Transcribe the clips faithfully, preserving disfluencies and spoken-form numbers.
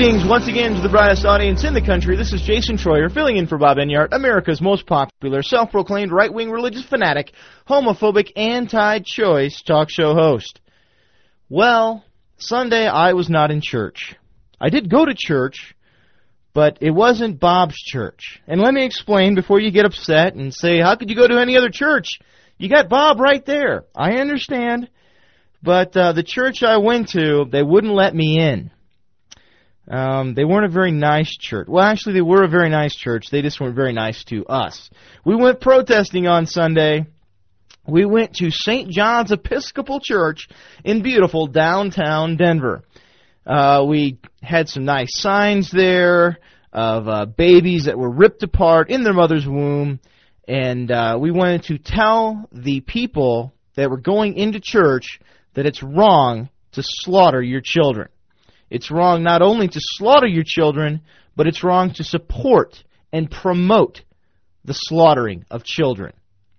Greetings once again to the brightest audience in the country. This is Jason Troyer, filling in for Bob Enyart, America's most popular, self-proclaimed right-wing religious fanatic, homophobic, anti-choice talk show host. Well, Sunday I was not in church. I did go to church, but it wasn't Bob's church. And let me explain before you get upset and say, how could you go to any other church? You got Bob right there. I understand. But uh, the church I went to, they wouldn't let me in. Um, they weren't a very nice church. Well, actually, they were a very nice church. They just weren't very nice to us. We went protesting on Sunday. We went to Saint John's Episcopal Church in beautiful downtown Denver. Uh, we had some nice signs there of uh, babies that were ripped apart in their mother's womb. And uh, we wanted to tell the people that were going into church that it's wrong to slaughter your children. It's wrong not only to slaughter your children, but it's wrong to support and promote the slaughtering of children.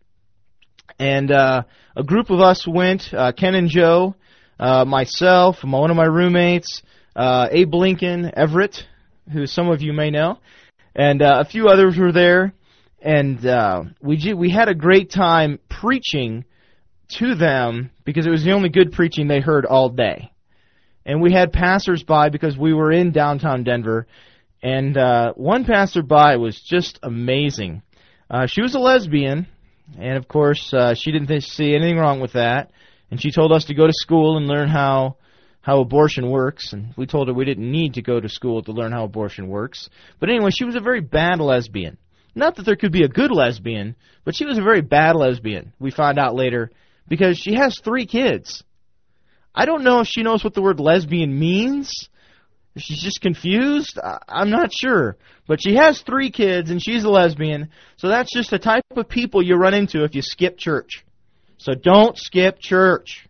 And uh, a group of us went, uh, Ken and Joe, uh, myself, one of my roommates, uh, Abe Lincoln, Everett, who some of you may know, and uh, a few others were there. And uh, we we had a great time preaching to them because it was the only good preaching they heard all day. And we had passersby because we were in downtown Denver, and uh, one passerby was just amazing. Uh, she was a lesbian, and of course uh, she didn't see anything wrong with that, and she told us to go to school and learn how how abortion works, and we told her we didn't need to go to school to learn how abortion works. But anyway, she was a very bad lesbian. Not that there could be a good lesbian, but she was a very bad lesbian, we found out later, because she has three kids. I don't know if she knows what the word lesbian means. If she's just confused. I'm not sure. But she has three kids, and she's a lesbian. So that's just the type of people you run into if you skip church. So don't skip church.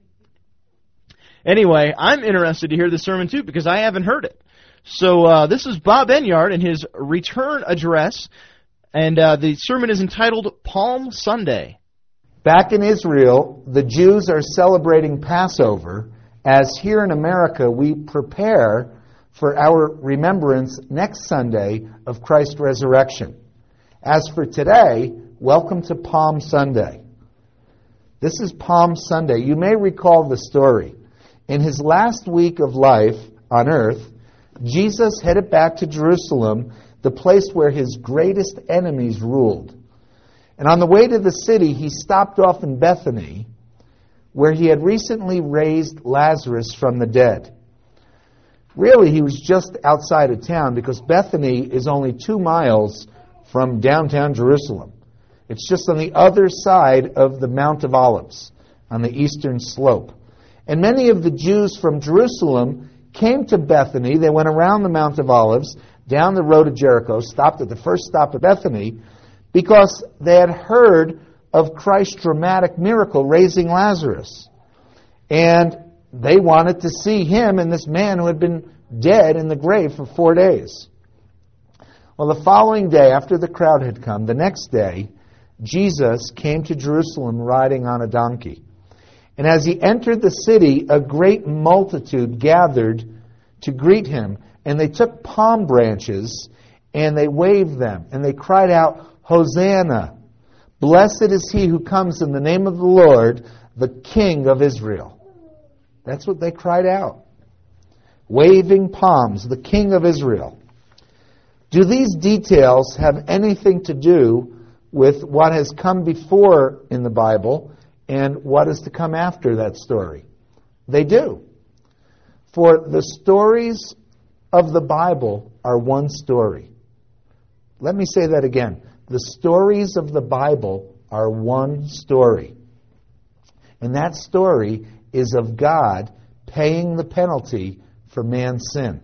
Anyway, I'm interested to hear the sermon, too, because I haven't heard it. So uh, this is Bob Enyart in his return address, and uh, the sermon is entitled Palm Sunday. Back in Israel, the Jews are celebrating Passover, as here in America we prepare for our remembrance next Sunday of Christ's resurrection. As for today, welcome to Palm Sunday. This is Palm Sunday. You may recall the story. In his last week of life on earth, Jesus headed back to Jerusalem, the place where his greatest enemies ruled. And on the way to the city, he stopped off in Bethany, where he had recently raised Lazarus from the dead. Really, he was just outside of town because Bethany is only two miles from downtown Jerusalem. It's just on the other side of the Mount of Olives, on the eastern slope. And many of the Jews from Jerusalem came to Bethany. They went around the Mount of Olives, down the road to Jericho, stopped at the first stop at Bethany, because they had heard of Christ's dramatic miracle, raising Lazarus. And they wanted to see him and this man who had been dead in the grave for four days. Well, the following day, after the crowd had come, the next day, Jesus came to Jerusalem riding on a donkey. And as he entered the city, a great multitude gathered to greet him. And they took palm branches and they waved them. And they cried out, Hosanna! Blessed is he who comes in the name of the Lord, the King of Israel. That's what they cried out. Waving palms, the King of Israel. Do these details have anything to do with what has come before in the Bible and what is to come after that story? They do. For the stories of the Bible are one story. Let me say that again. The stories of the Bible are one story. And that story is of God paying the penalty for man's sin.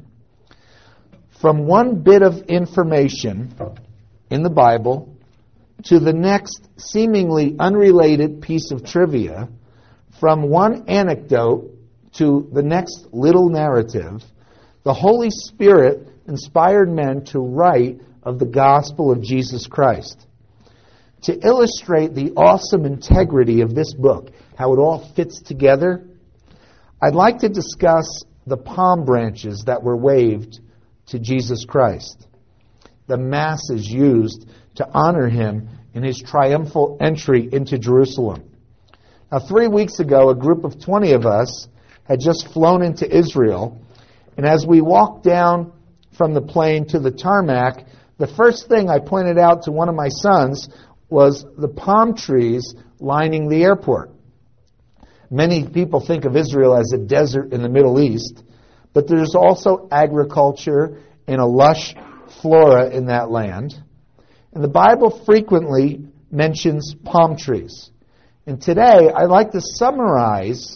From one bit of information in the Bible to the next seemingly unrelated piece of trivia, from one anecdote to the next little narrative, the Holy Spirit inspired men to write of the gospel of Jesus Christ. To illustrate the awesome integrity of this book, how it all fits together, I'd like to discuss the palm branches that were waved to Jesus Christ. The Mass is used to honor him in his triumphal entry into Jerusalem. Now, three weeks ago, a group of twenty of us had just flown into Israel, and as we walked down from the plane to the tarmac, the first thing I pointed out to one of my sons was the palm trees lining the airport. Many people think of Israel as a desert in the Middle East, but there's also agriculture and a lush flora in that land. And the Bible frequently mentions palm trees. And today, I'd like to summarize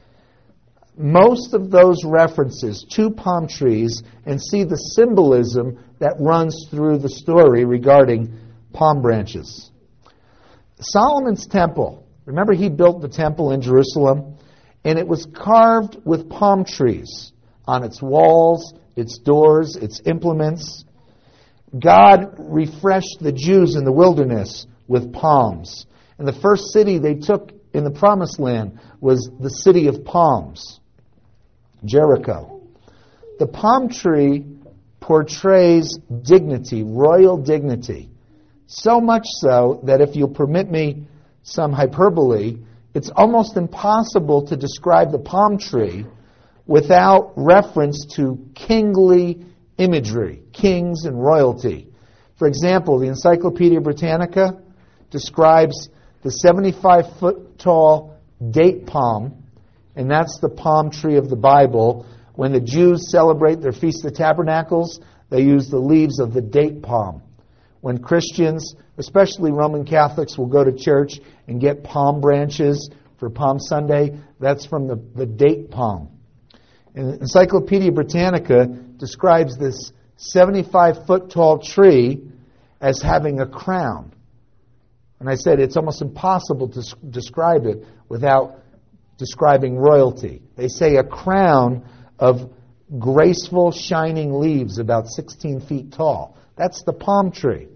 most of those references to palm trees and see the symbolism that runs through the story regarding palm branches. Solomon's temple, remember he built the temple in Jerusalem, and it was carved with palm trees on its walls, its doors, its implements. God refreshed the Jews in the wilderness with palms. And the first city they took in the Promised Land was the city of palms, Jericho. The palm tree portrays dignity, royal dignity. So much so that if you'll permit me some hyperbole, it's almost impossible to describe the palm tree without reference to kingly imagery, kings and royalty. For example, the Encyclopedia Britannica describes the seventy-five foot tall date palm, and that's the palm tree of the Bible. When the Jews celebrate their Feast of Tabernacles, they use the leaves of the date palm. When Christians, especially Roman Catholics, will go to church and get palm branches for Palm Sunday, that's from the, the date palm. And Encyclopedia Britannica describes this seventy-five foot tall tree as having a crown. And I said it's almost impossible to describe it without describing royalty. They say a crown of graceful, shining leaves about sixteen feet tall. That's the palm tree.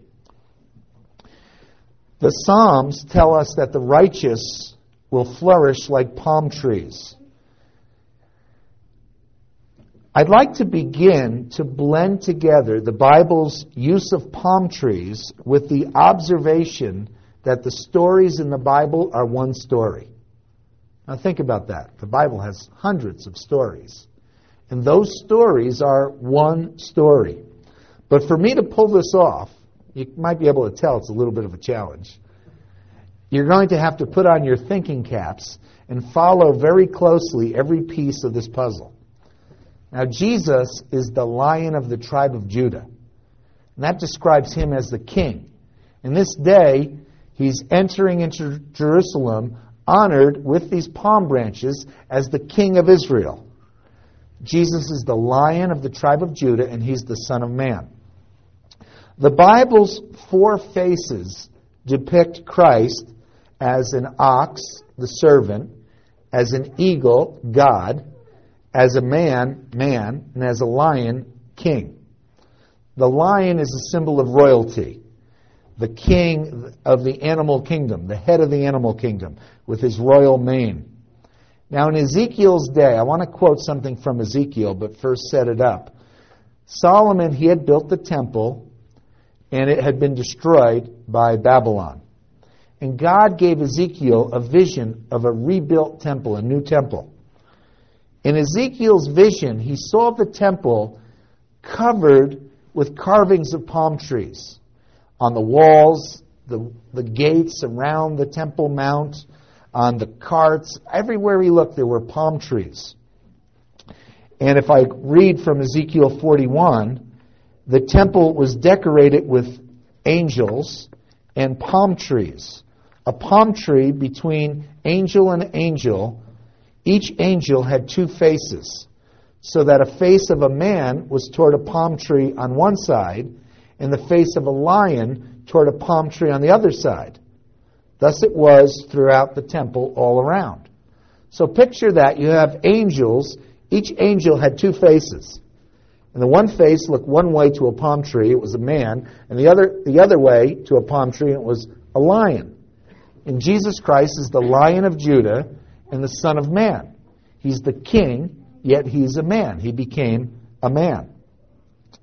The Psalms tell us that the righteous will flourish like palm trees. I'd like to begin to blend together the Bible's use of palm trees with the observation that the stories in the Bible are one story. Now think about that. The Bible has hundreds of stories. And those stories are one story. But for me to pull this off, you might be able to tell it's a little bit of a challenge. You're going to have to put on your thinking caps and follow very closely every piece of this puzzle. Now, Jesus is the Lion of the tribe of Judah. And that describes him as the king. And this day, he's entering into Jerusalem honored with these palm branches as the King of Israel. Jesus is the Lion of the tribe of Judah, and he's the Son of Man. The Bible's four faces depict Christ as an ox, the servant, as an eagle, God, as a man, man, and as a lion, king. The lion is a symbol of royalty, the king of the animal kingdom, the head of the animal kingdom, with his royal mane. Now, in Ezekiel's day, I want to quote something from Ezekiel, but first set it up. Solomon, he had built the temple, and it had been destroyed by Babylon. And God gave Ezekiel a vision of a rebuilt temple, a new temple. In Ezekiel's vision, he saw the temple covered with carvings of palm trees. On the walls, the, the gates around the Temple Mount, on the carts, everywhere he looked, there were palm trees. And if I read from Ezekiel forty-one, the temple was decorated with angels and palm trees. A palm tree between angel and angel. Each angel had two faces, so that a face of a man was toward a palm tree on one side, and the face of a lion toward a palm tree on the other side. Thus it was throughout the temple all around. So picture that. You have angels. Each angel had two faces. And the one face looked one way to a palm tree, it was a man, and the other the other way to a palm tree, and it was a lion. And Jesus Christ is the Lion of Judah and the Son of Man. He's the king, yet he's a man. He became a man.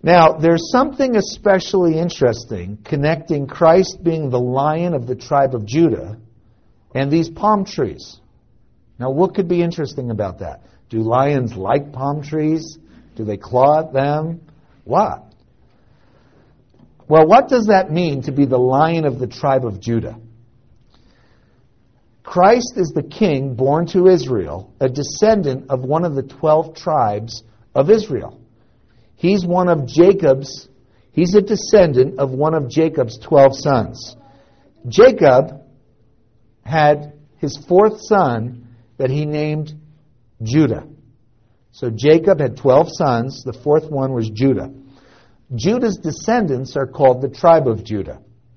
Now, there's something especially interesting connecting Christ being the Lion of the tribe of Judah and these palm trees. Now, what could be interesting about that? Do lions like palm trees? Do they claw at them? What? Well, what does that mean to be the Lion of the tribe of Judah? Christ is the king born to Israel, a descendant of one of the twelve tribes of Israel. He's one of Jacob's, he's a descendant of one of Jacob's twelve sons. Jacob had his fourth son that he named Judah. So Jacob had twelve sons, the fourth one was Judah. Judah's descendants are called the tribe of Judah.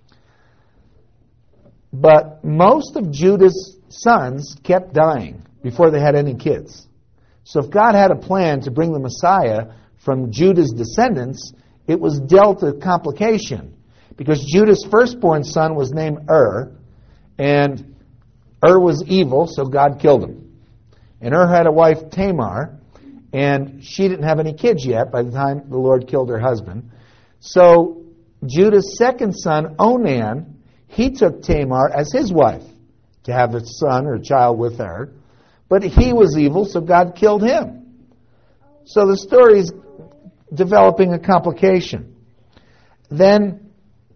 But most of Judah's sons kept dying before they had any kids. So if God had a plan to bring the Messiah from Judah's descendants, it was dealt a complication. Because Judah's firstborn son was named Ur, and Ur was evil, so God killed him. And Ur had a wife, Tamar, and she didn't have any kids yet by the time the Lord killed her husband. So Judah's second son, Onan, he took Tamar as his wife to have a son or a child with her. But he was evil, so God killed him. So the story is developing a complication. Then,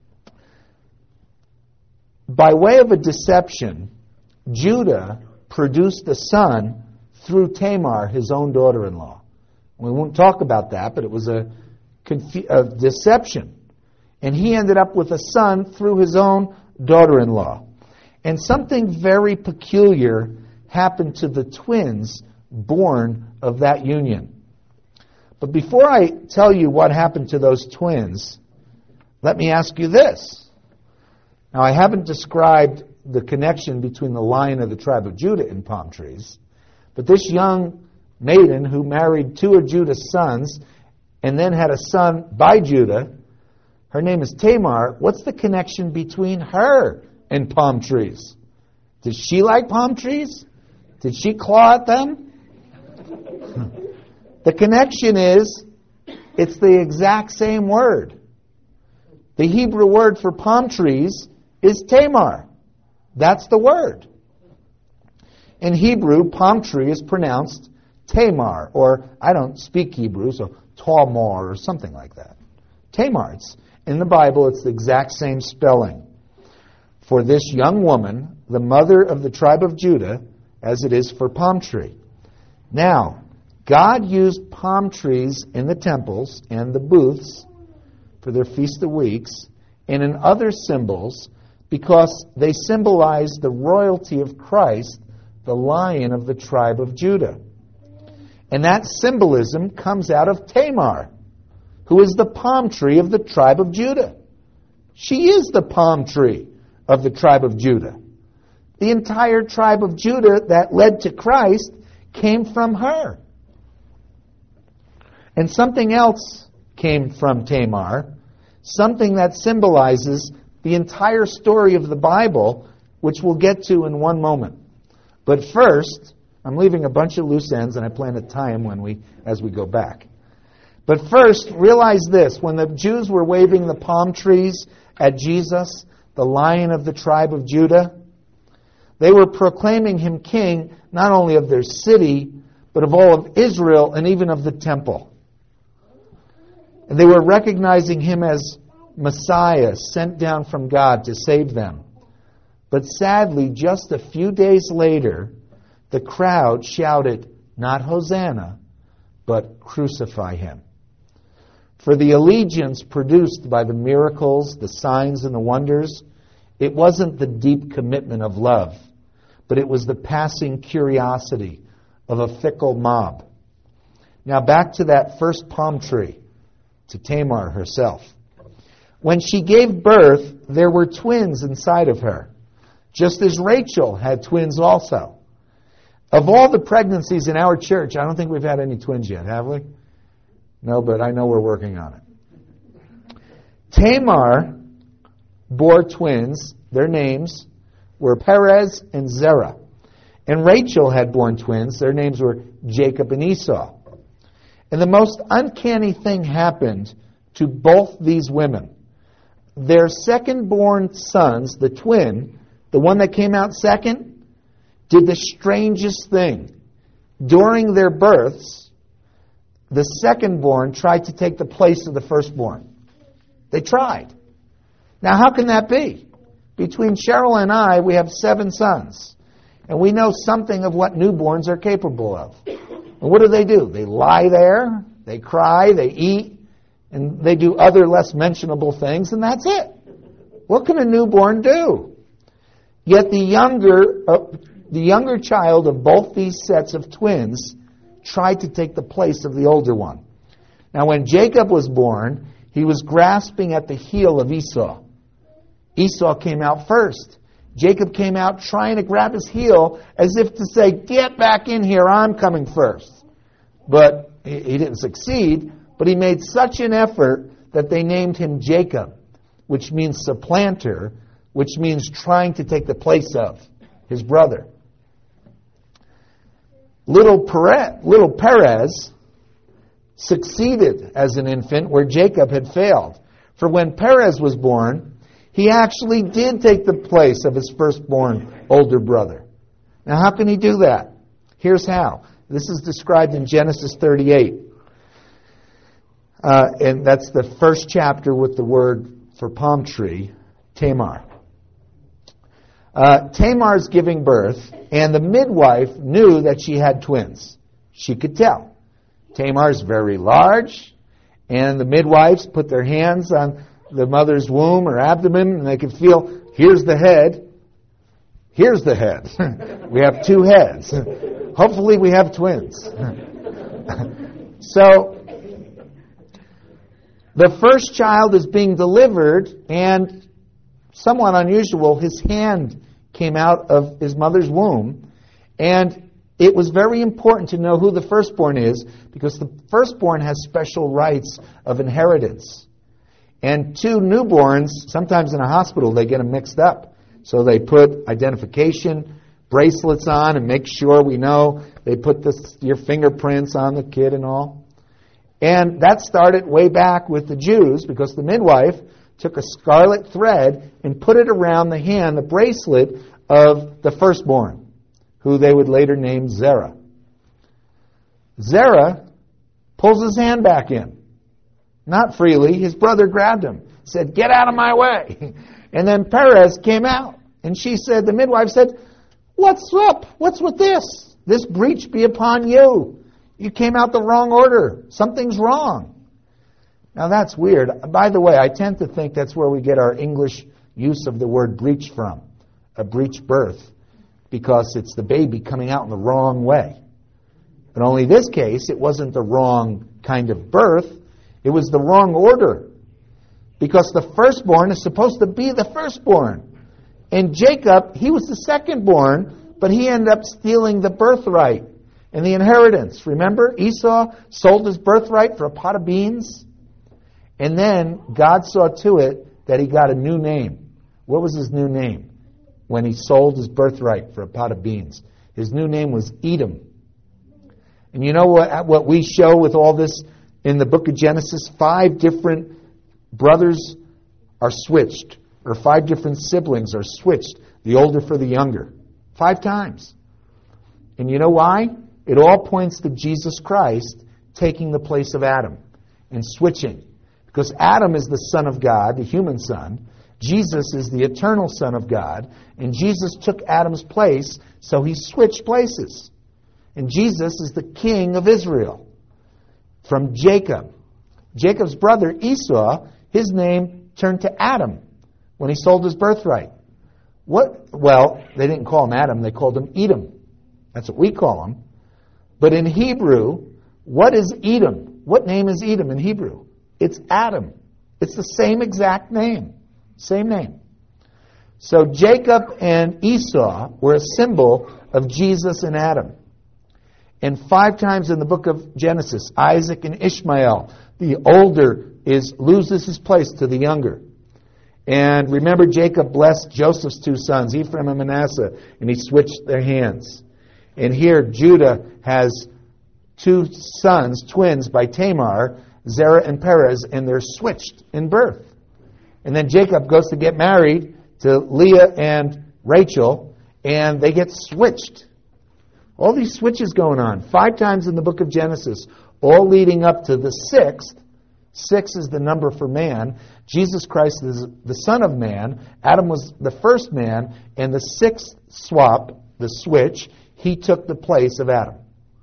by way of a deception, Judah produced a son through Tamar, his own daughter-in-law. We won't talk about that, but it was a, confu- a deception. And he ended up with a son through his own daughter-in-law. And something very peculiar happened to the twins born of that union. But before I tell you what happened to those twins, let me ask you this. Now, I haven't described the connection between the Lion of the tribe of Judah and palm trees, but this young maiden who married two of Judah's sons and then had a son by Judah, her name is Tamar. What's the connection between her and palm trees? Did she like palm trees? Did she claw at them? The connection is, it's the exact same word. The Hebrew word for palm trees is Tamar. That's the word. In Hebrew, palm tree is pronounced Tamar, or I don't speak Hebrew, so Tamar or something like that. Tamar. It's, in the Bible, it's the exact same spelling for this young woman, the mother of the tribe of Judah, as it is for palm tree. Now, God used palm trees in the temples and the booths for their Feast of Weeks and in other symbols because they symbolize the royalty of Christ, the Lion of the tribe of Judah. And that symbolism comes out of Tamar, who is the palm tree of the tribe of Judah. She is the palm tree of the tribe of Judah. The entire tribe of Judah that led to Christ came from her. And something else came from Tamar, something that symbolizes the entire story of the Bible, which we'll get to in one moment. But first, I'm leaving a bunch of loose ends, and I plan to tie them when we, as we go back. But first, realize this. When the Jews were waving the palm trees at Jesus, the Lion of the tribe of Judah, they were proclaiming him king not only of their city, but of all of Israel and even of the temple. And they were recognizing him as Messiah, sent down from God to save them. But sadly, just a few days later, the crowd shouted, not Hosanna, but crucify him. For the allegiance produced by the miracles, the signs, and the wonders, it wasn't the deep commitment of love, but it was the passing curiosity of a fickle mob. Now back to that first palm tree, to Tamar herself. When she gave birth, there were twins inside of her, just as Rachel had twins also. Of all the pregnancies in our church, I don't think we've had any twins yet, have we? No, but I know we're working on it. Tamar bore twins. Their names were Perez and Zerah. And Rachel had borne twins. Their names were Jacob and Esau. And the most uncanny thing happened to both these women. Their second-born sons, the twin, the one that came out second, did the strangest thing. During their births, the second-born tried to take the place of the firstborn. They tried. Now, how can that be? Between Cheryl and I, we have seven sons. And we know something of what newborns are capable of. And what do they do? They lie there, they cry, they eat, and they do other less mentionable things, and that's it. What can a newborn do? Yet the younger, uh, the younger child of both these sets of twins tried to take the place of the older one. Now, when Jacob was born, he was grasping at the heel of Esau. Esau came out first. Jacob came out trying to grab his heel as if to say, get back in here, I'm coming first. But he didn't succeed, but he made such an effort that they named him Jacob, which means supplanter, which means trying to take the place of his brother. Little Perez, little Perez succeeded as an infant where Jacob had failed. For when Perez was born, he actually did take the place of his firstborn older brother. Now, how can he do that? Here's how. This is described in Genesis thirty-eight. Uh, and that's the first chapter with the word for palm tree, Tamar. Uh, Tamar's giving birth, and the midwife knew that she had twins. She could tell. Tamar's very large, and the midwives put their hands on the mother's womb or abdomen, and they could feel, here's the head, here's the head. We have two heads. Hopefully we have twins. So, the first child is being delivered, and somewhat unusual, his hand came out of his mother's womb, and it was very important to know who the firstborn is, because the firstborn has special rights of inheritance. And two newborns, sometimes in a hospital, they get them mixed up. So they put identification bracelets on and make sure we know. They put this, your fingerprints on the kid and all. And that started way back with the Jews, because the midwife took a scarlet thread and put it around the hand, the bracelet of the firstborn, who they would later name Zerah. Zerah pulls his hand back in. Not freely. His brother grabbed him, said, get out of my way. And then Perez came out, and she said, the midwife said, what's up? What's with this? This breach be upon you. You came out the wrong order. Something's wrong. Now that's weird. By the way, I tend to think that's where we get our English use of the word breach from, a breech birth, because it's the baby coming out in the wrong way. But only this case, it wasn't the wrong kind of birth. It was the wrong order, because the firstborn is supposed to be the firstborn. And Jacob, he was the secondborn, but he ended up stealing the birthright and the inheritance. Remember, Esau sold his birthright for a pot of beans? And then God saw to it that he got a new name. What was his new name when he sold his birthright for a pot of beans? His new name was Edom. And you know what, what we show with all this in the book of Genesis? Five different brothers are switched, or five different siblings are switched, the older for the younger. Five times. And you know why? It all points to Jesus Christ taking the place of Adam and switching. Because Adam is the Son of God, the human son. Jesus is the eternal Son of God. And Jesus took Adam's place, so he switched places. And Jesus is the King of Israel. From Jacob. Jacob's brother Esau, his name turned to Adam when he sold his birthright. What? Well, they didn't call him Adam, they called him Edom. That's what we call him. But in Hebrew, what is Edom? What name is Edom in Hebrew? It's Adam. It's the same exact name. Same name. So Jacob and Esau were a symbol of Jesus and Adam. And five times in the book of Genesis, Isaac and Ishmael, the older is loses his place to the younger. And remember, Jacob blessed Joseph's two sons, Ephraim and Manasseh, and he switched their hands. And here Judah has two sons, twins by Tamar, Zerah and Perez, and they're switched in birth. And then Jacob goes to get married to Leah and Rachel, and they get switched. All these switches going on, five times in the book of Genesis, all leading up to the sixth. Six is the number for man. Jesus Christ is the Son of Man. Adam was the first man, and the sixth swap, the switch, he took the place of Adam.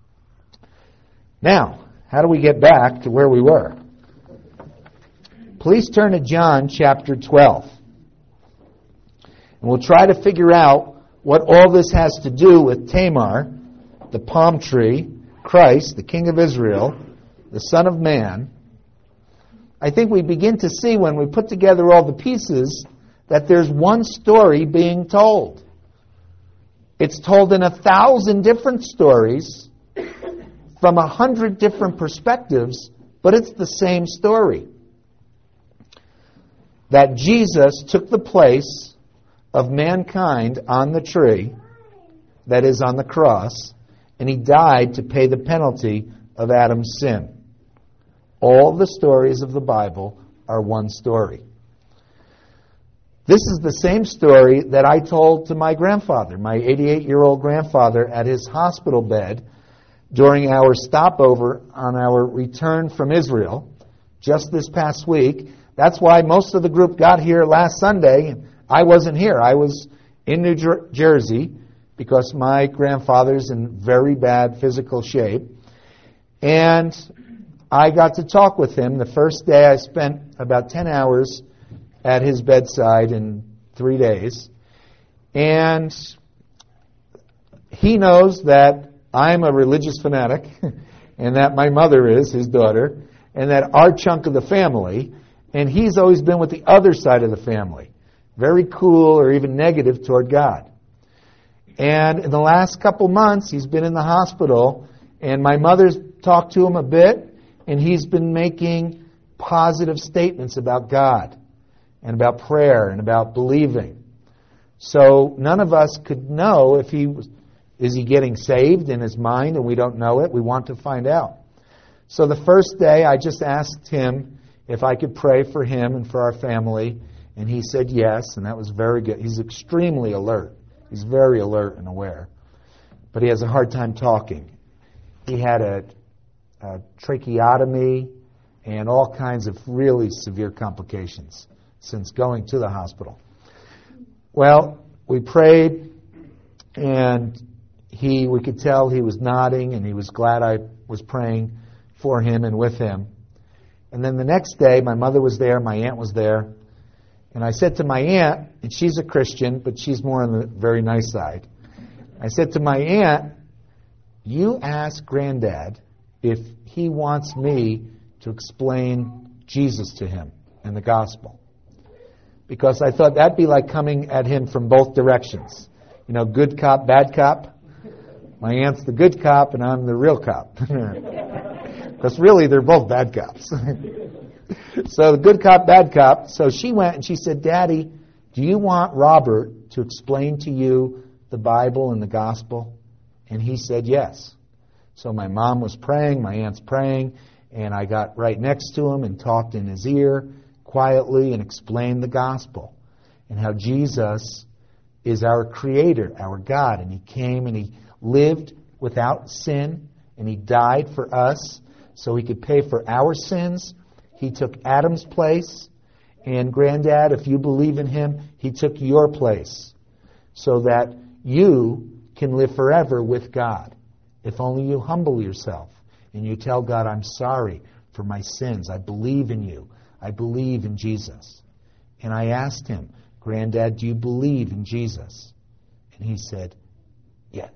Now, how do we get back to where we were? Please turn to John chapter twelve. And we'll try to figure out what all this has to do with Tamar, the palm tree, Christ, the King of Israel, the Son of Man. I think we begin to see when we put together all the pieces that there's one story being told. It's told in a thousand different stories from a hundred different perspectives, but it's the same story. That Jesus took the place of mankind on the tree, that is on the cross, and he died to pay the penalty of Adam's sin. All the stories of the Bible are one story. This is the same story that I told to my grandfather, my eighty-eight-year-old grandfather, at his hospital bed during our stopover on our return from Israel just this past week. That's why most of the group got here last Sunday. I wasn't here. I was in New Jer- Jersey because my grandfather's in very bad physical shape. And I got to talk with him. The first day I spent about ten hours at his bedside in three days. And he knows that I'm a religious fanatic and that my mother is, his daughter, and that our chunk of the family, and he's always been with the other side of the family, very cool or even negative toward God. And in the last couple months, he's been in the hospital, and my mother's talked to him a bit, and he's been making positive statements about God and about prayer and about believing. So none of us could know if he was, is he getting saved in his mind, and we don't know it. We want to find out. So the first day, I just asked him if I could pray for him and for our family, and he said yes, and that was very good. He's extremely alert. He's very alert and aware. But he has a hard time talking. He had a, a tracheotomy and all kinds of really severe complications since going to the hospital. Well, we prayed, and he we could tell he was nodding, and he was glad I was praying for him and with him. And then the next day, my mother was there, my aunt was there, and I said to my aunt, and she's a Christian, but she's more on the very nice side. I said to my aunt, you ask Granddad if he wants me to explain Jesus to him and the gospel. Because I thought that'd be like coming at him from both directions. You know, good cop, bad cop. My aunt's the good cop, and I'm the real cop. Because really, they're both bad cops. So the good cop, bad cop. So she went and she said, Daddy, do you want Robert to explain to you the Bible and the gospel? And he said yes. So my mom was praying, my aunt's praying, and I got right next to him and talked in his ear quietly and explained the gospel and how Jesus is our creator, our God, and he came and he lived without sin, and he died for us so he could pay for our sins. He took Adam's place, and Granddad, if you believe in him, he took your place so that you can live forever with God. If only you humble yourself and you tell God, I'm sorry for my sins. I believe in you. I believe in Jesus. And I asked him, Granddad, do you believe in Jesus? And he said, yes.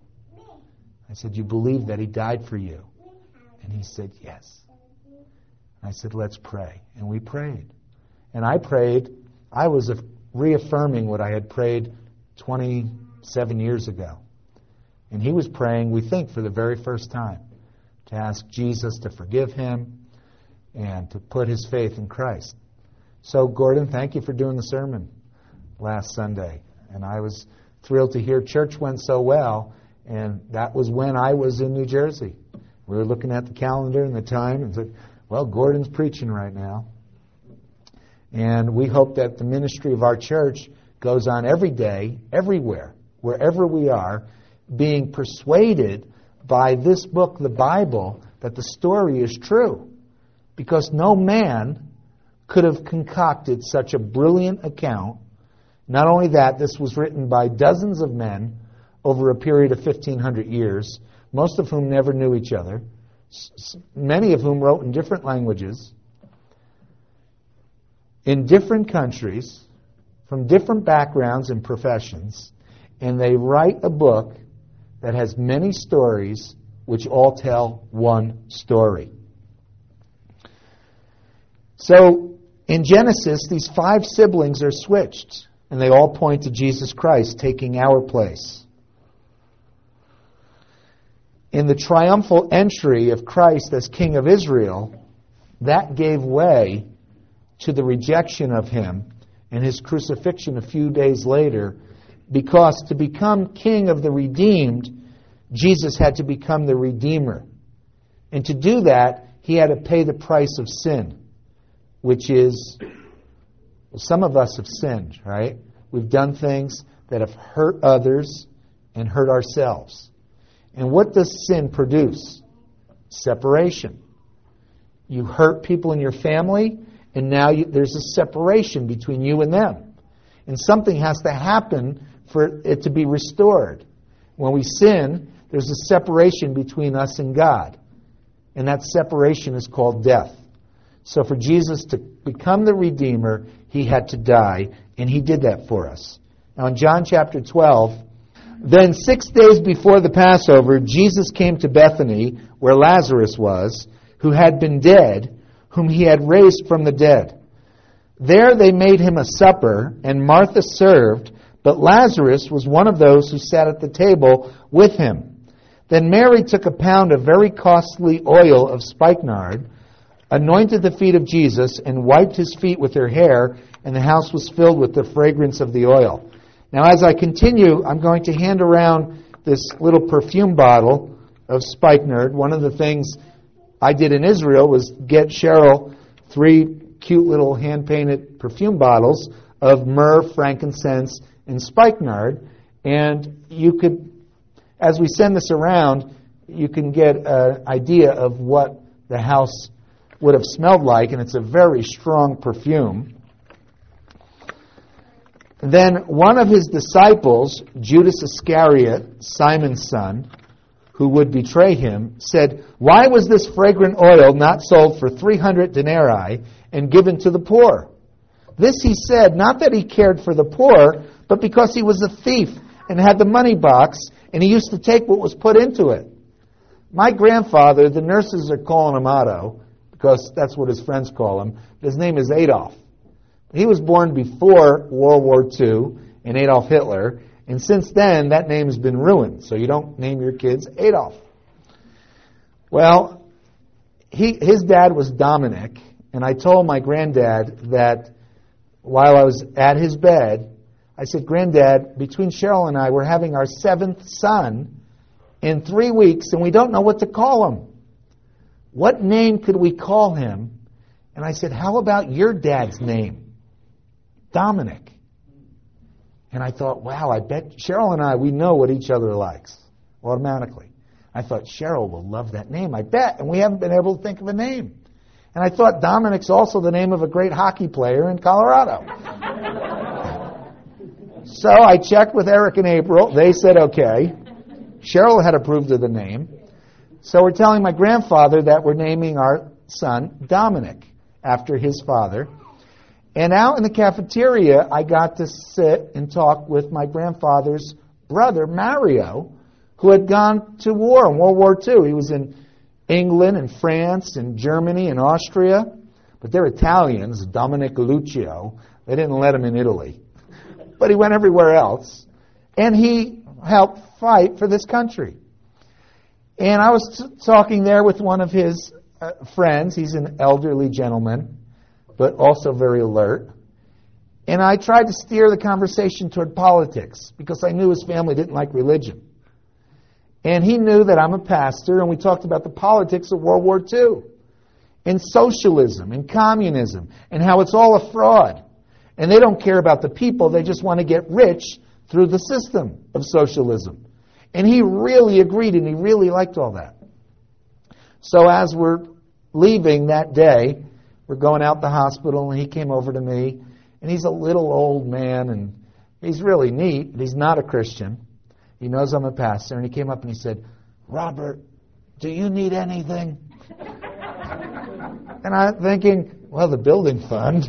I said, you believe that he died for you? And he said, yes. I said, let's pray. And we prayed. And I prayed. I was reaffirming what I had prayed twenty-seven years ago. And he was praying, we think, for the very first time, to ask Jesus to forgive him and to put his faith in Christ. So, Gordon, thank you for doing the sermon last Sunday. And I was thrilled to hear church went so well. And that was when I was in New Jersey. We were looking at the calendar and the time and said, Well, Gordon's preaching right now. And we hope that the ministry of our church goes on every day, everywhere, wherever we are, being persuaded by this book, the Bible, that the story is true. Because no man could have concocted such a brilliant account. Not only that, this was written by dozens of men over a period of fifteen hundred years, most of whom never knew each other, many of whom wrote in different languages, in different countries, from different backgrounds and professions, and they write a book that has many stories which all tell one story. So, in Genesis, these five siblings are switched, and they all point to Jesus Christ taking our place. In the triumphal entry of Christ as King of Israel, that gave way to the rejection of him and his crucifixion a few days later, because to become King of the redeemed, Jesus had to become the Redeemer. And to do that, he had to pay the price of sin, which is, well, some of us have sinned, right? We've done things that have hurt others and hurt ourselves. And what does sin produce? Separation. You hurt people in your family, and now you, there's a separation between you and them. And something has to happen for it to be restored. When we sin, there's a separation between us and God. And that separation is called death. So for Jesus to become the Redeemer, he had to die, and he did that for us. Now in John chapter twelve, then six days before the Passover, Jesus came to Bethany, where Lazarus was, who had been dead, whom he had raised from the dead. There they made him a supper, and Martha served, but Lazarus was one of those who sat at the table with him. Then Mary took a pound of very costly oil of spikenard, anointed the feet of Jesus, and wiped his feet with her hair, and the house was filled with the fragrance of the oil. Now, as I continue, I'm going to hand around this little perfume bottle of spikenard. One of the things I did in Israel was get Cheryl three cute little hand-painted perfume bottles of myrrh, frankincense, and spikenard. And you could, as we send this around, you can get an idea of what the house would have smelled like, and it's a very strong perfume. Then one of his disciples, Judas Iscariot, Simon's son, who would betray him, said, "Why was this fragrant oil not sold for three hundred denarii and given to the poor?" This he said, not that he cared for the poor, but because he was a thief and had the money box, and he used to take what was put into it. My grandfather, the nurses are calling him Otto, because that's what his friends call him. His name is Adolf. He was born before World War Two and Adolf Hitler, and since then that name has been ruined, so you don't name your kids Adolf. Well, he, his dad was Dominic, and I told my granddad that while I was at his bed, I said, "Granddad, between Cheryl and I, we're having our seventh son in three weeks, and we don't know what to call him. What name could we call him?" And I said, "How about your dad's name? Dominic." And I thought, wow, I bet Cheryl and I, we know what each other likes automatically. I thought, Cheryl will love that name, I bet. And we haven't been able to think of a name. And I thought Dominic's also the name of a great hockey player in Colorado. So I checked with Eric and April. They said okay. Cheryl had approved of the name. So we're telling my grandfather that we're naming our son Dominic after his father. And out in the cafeteria, I got to sit and talk with my grandfather's brother, Mario, who had gone to war in World War Two. He was in England and France and Germany and Austria. But they're Italians, Dominic Lucio. They didn't let him in Italy. But he went everywhere else. And he helped fight for this country. And I was t- talking there with one of his uh, friends. He's an elderly gentleman, but also very alert. And I tried to steer the conversation toward politics because I knew his family didn't like religion. And he knew that I'm a pastor, and we talked about the politics of World War Two. and socialism and communism and how it's all a fraud. And they don't care about the people. They just want to get rich through the system of socialism. And he really agreed, and he really liked all that. So as we're leaving that day, we're going out the hospital, and he came over to me, and he's a little old man, and he's really neat, but he's not a Christian. He knows I'm a pastor, and he came up and he said, "Robert, do you need anything?" And I'm thinking, well, the building fund.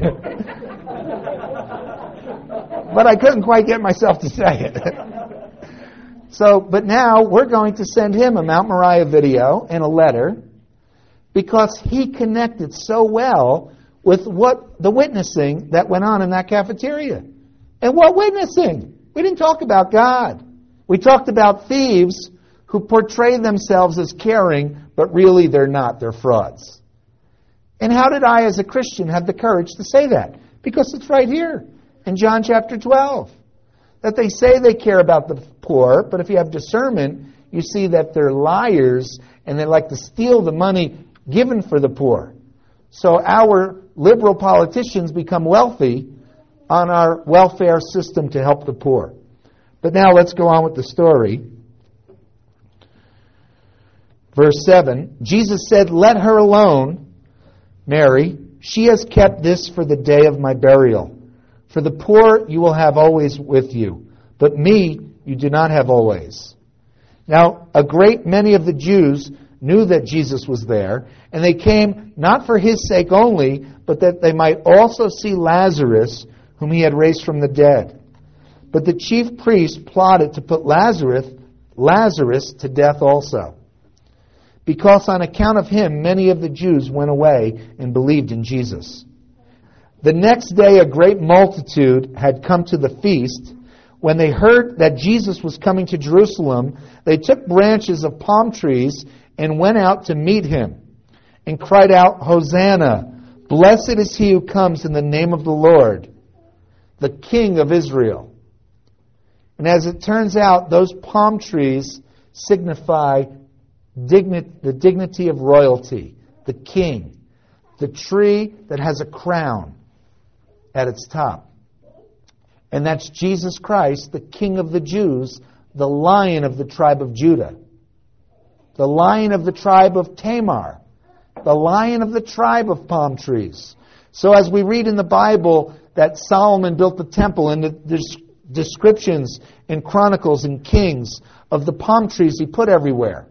But I couldn't quite get myself to say it. So, but now we're going to send him a Mount Moriah video and a letter because he connected so well with what the witnessing that went on in that cafeteria. And what witnessing? We didn't talk about God. We talked about thieves who portray themselves as caring, but really they're not. They're frauds. And how did I, as a Christian, have the courage to say that? Because it's right here in John chapter twelve. That they say they care about the poor, but if you have discernment, you see that they're liars and they like to steal the money given for the poor. So our liberal politicians become wealthy on our welfare system to help the poor. But now let's go on with the story. Verse seven, Jesus said, "Let her alone, Mary. She has kept this for the day of my burial. For the poor you will have always with you, but me you do not have always." Now, a great many of the Jews knew that Jesus was there, and they came not for his sake only, but that they might also see Lazarus, whom he had raised from the dead. But the chief priests plotted to put Lazarus, Lazarus to death also, because on account of him many of the Jews went away and believed in Jesus. The next day a great multitude had come to the feast. When they heard that Jesus was coming to Jerusalem, they took branches of palm trees and went out to meet him and cried out, "Hosanna! Blessed is he who comes in the name of the Lord, the King of Israel." And as it turns out, those palm trees signify digni- the dignity of royalty, the king, the tree that has a crown at its top. And that's Jesus Christ, the King of the Jews, the Lion of the tribe of Judah, the Lion of the tribe of Tamar, the Lion of the tribe of palm trees. So as we read in the Bible that Solomon built the temple, and the descriptions in Chronicles and Kings of the palm trees he put everywhere.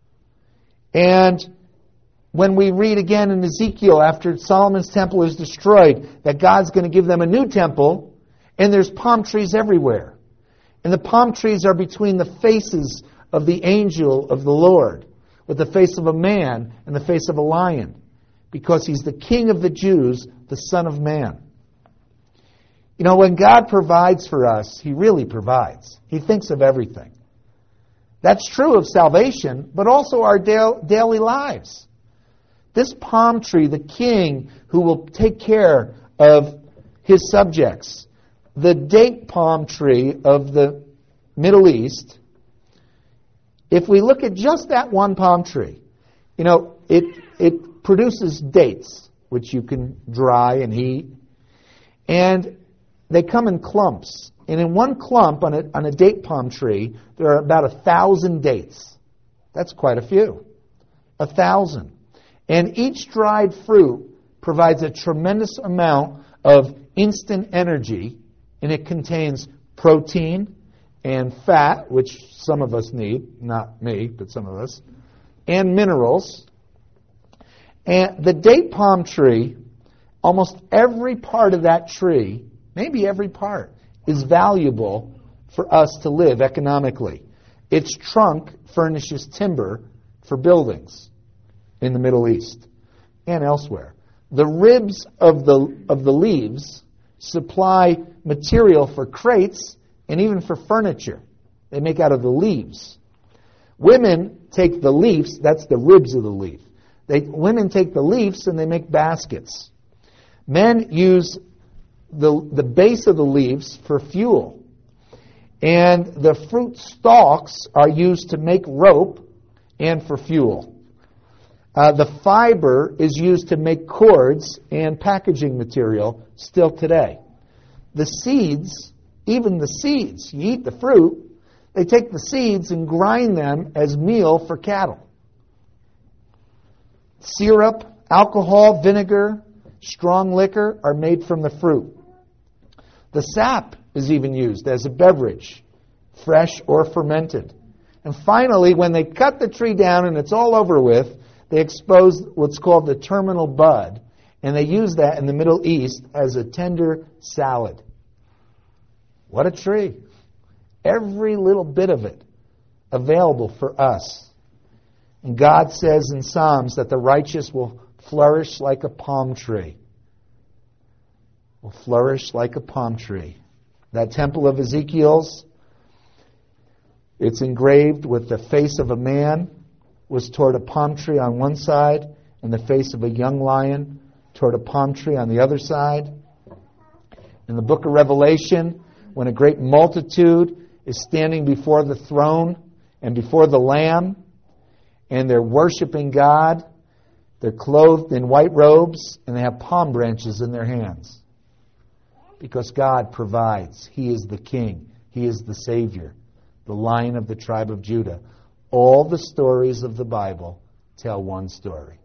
And when we read again in Ezekiel, after Solomon's temple is destroyed, that God's going to give them a new temple, and there's palm trees everywhere. And the palm trees are between the faces of the angel of the Lord, with the face of a man and the face of a lion, because he's the King of the Jews, the Son of Man. You know, when God provides for us, he really provides. He thinks of everything. That's true of salvation, but also our da- daily lives. This palm tree, the king who will take care of his subjects, the date palm tree of the Middle East, if we look at just that one palm tree, you know, it it produces dates, which you can dry and heat, and they come in clumps. And in one clump on a, on a date palm tree, there are about a thousand dates. That's quite a few. A thousand. And each dried fruit provides a tremendous amount of instant energy, and it contains protein and fat, which some of us need, not me, but some of us, and minerals. And the date palm tree, almost every part of that tree, maybe every part, is valuable for us to live economically. Its trunk furnishes timber for buildings in the Middle East and elsewhere. The ribs of the of the leaves supply material for crates and even for furniture. They make out of the leaves. Women take the leaves, that's the ribs of the leaf. They women take the leaves and they make baskets. Men use the the base of the leaves for fuel. And the fruit stalks are used to make rope and for fuel. Uh, the fiber is used to make cords and packaging material still today. The seeds, even the seeds, you eat the fruit, they take the seeds and grind them as meal for cattle. Syrup, alcohol, vinegar, strong liquor are made from the fruit. The sap is even used as a beverage, fresh or fermented. And finally, when they cut the tree down and it's all over with, they expose what's called the terminal bud, and they use that in the Middle East as a tender salad. What a tree. Every little bit of it available for us. And God says in Psalms that the righteous will flourish like a palm tree. Will flourish like a palm tree. That temple of Ezekiel's, it's engraved with the face of a man was toward a palm tree on one side, and the face of a young lion toward a palm tree on the other side. In the book of Revelation, when a great multitude is standing before the throne and before the Lamb, and they're worshiping God, they're clothed in white robes, and they have palm branches in their hands. Because God provides. He is the King. He is the Savior, the Lion of the tribe of Judah. All the stories of the Bible tell one story.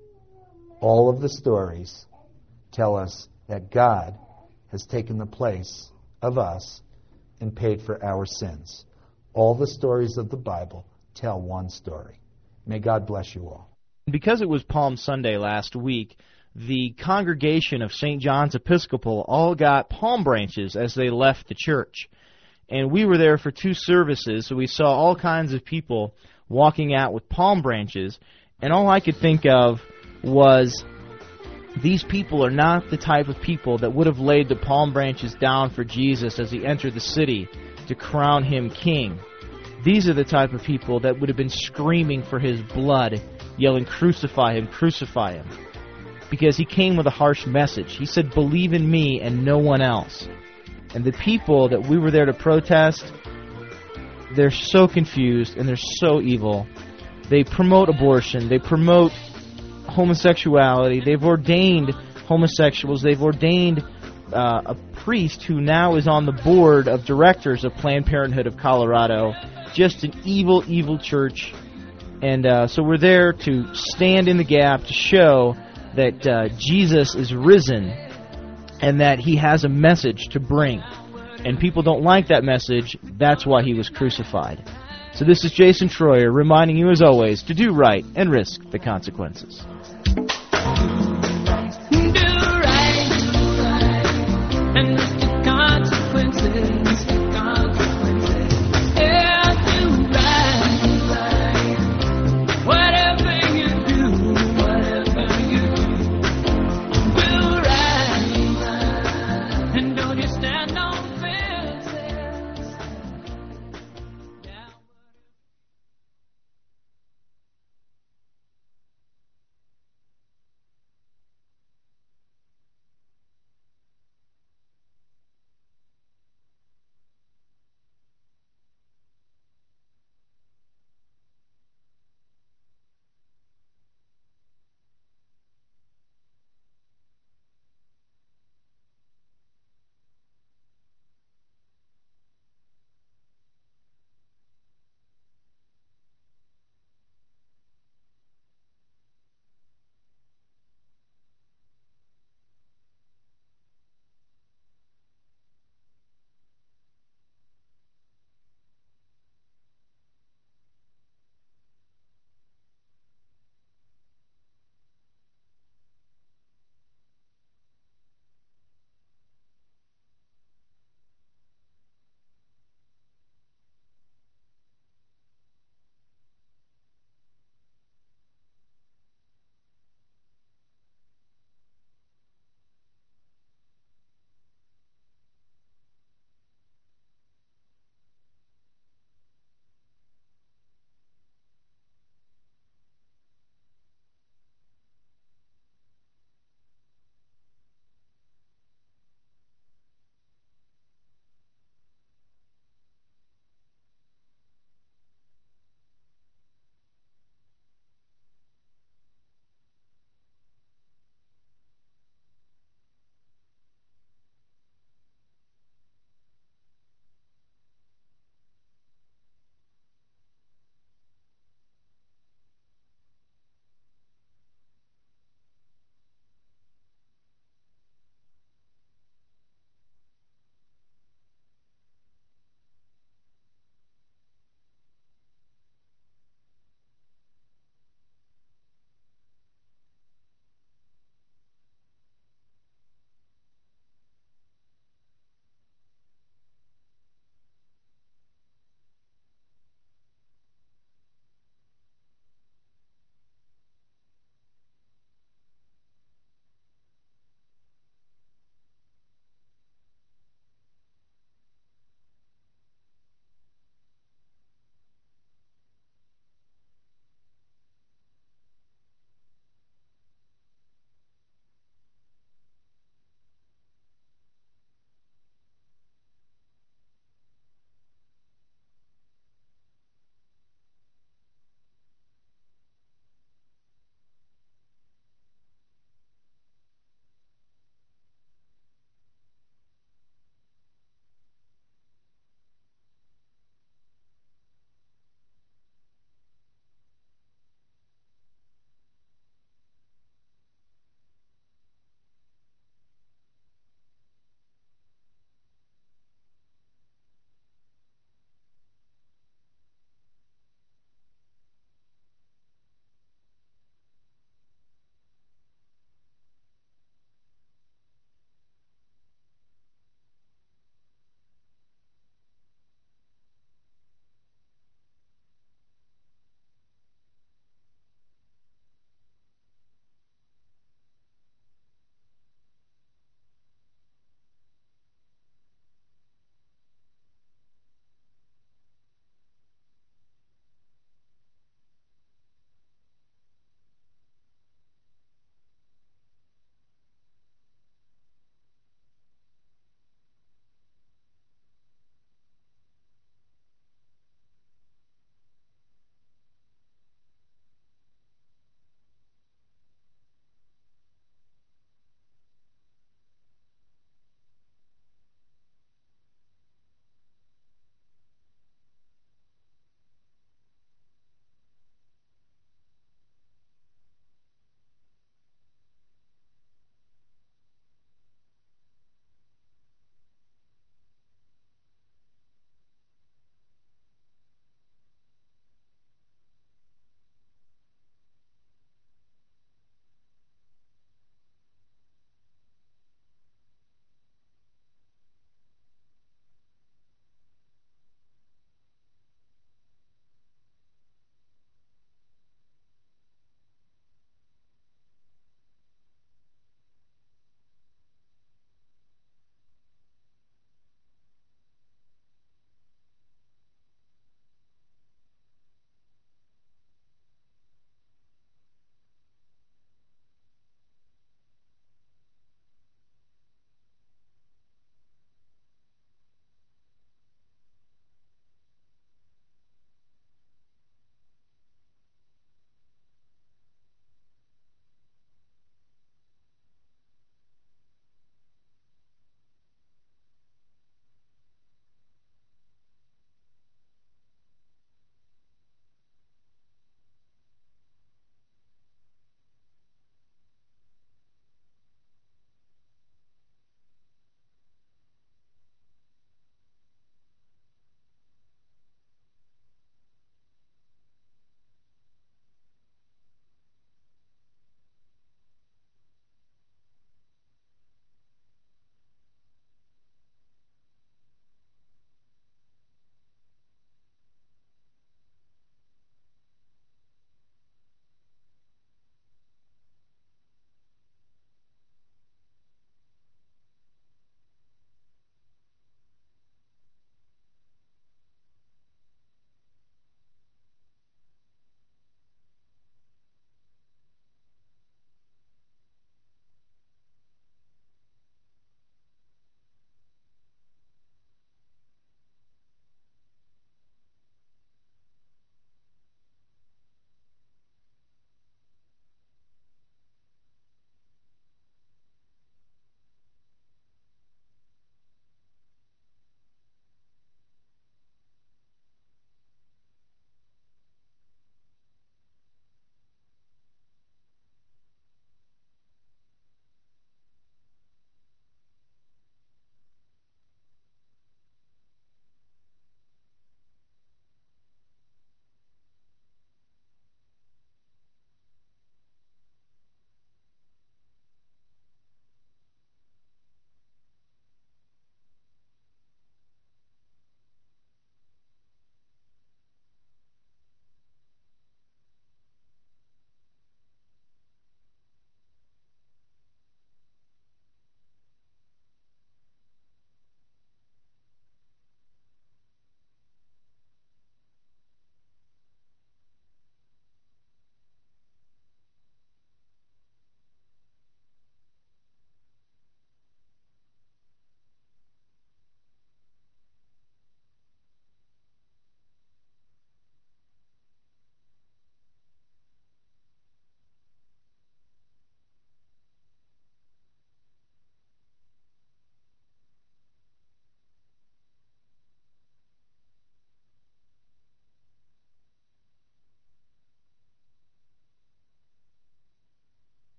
All of the stories tell us that God has taken the place of us and paid for our sins. All the stories of the Bible tell one story. May God bless you all. Because it was Palm Sunday last week, the congregation of Saint John's Episcopal all got palm branches as they left the church. And we were there for two services, so we saw all kinds of people walking out with palm branches, and all I could think of was these people are not the type of people that would have laid the palm branches down for Jesus as he entered the city to crown him king. These are the type of people that would have been screaming for his blood, yelling, "Crucify him, crucify him," because he came with a harsh message. He said, "Believe in me and no one else." And the people that we were there to protest, they're so confused and they're so evil. They promote abortion. They promote homosexuality. They've ordained homosexuals. They've ordained uh, a priest who now is on the board of directors of Planned Parenthood of Colorado. Just an evil, evil church. And uh, so we're there to stand in the gap to show that uh, Jesus is risen and that he has a message to bring. And people don't like that message. That's why he was crucified. So this is Jason Troyer reminding you, as always, to do right and risk the consequences.